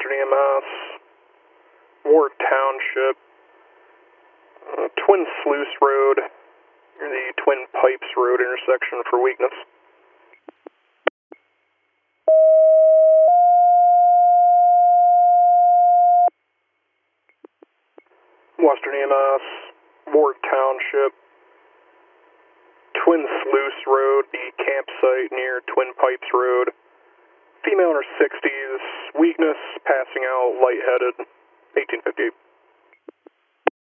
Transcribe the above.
Western EMS, Ward Township, Twin Sluice Road, near the Twin Pipes Road intersection for weakness. Western EMS, Ward Township, Twin Sluice Road, the campsite near Twin Pipes Road. Female in her 60s, weakness, passing out, lightheaded, 1858.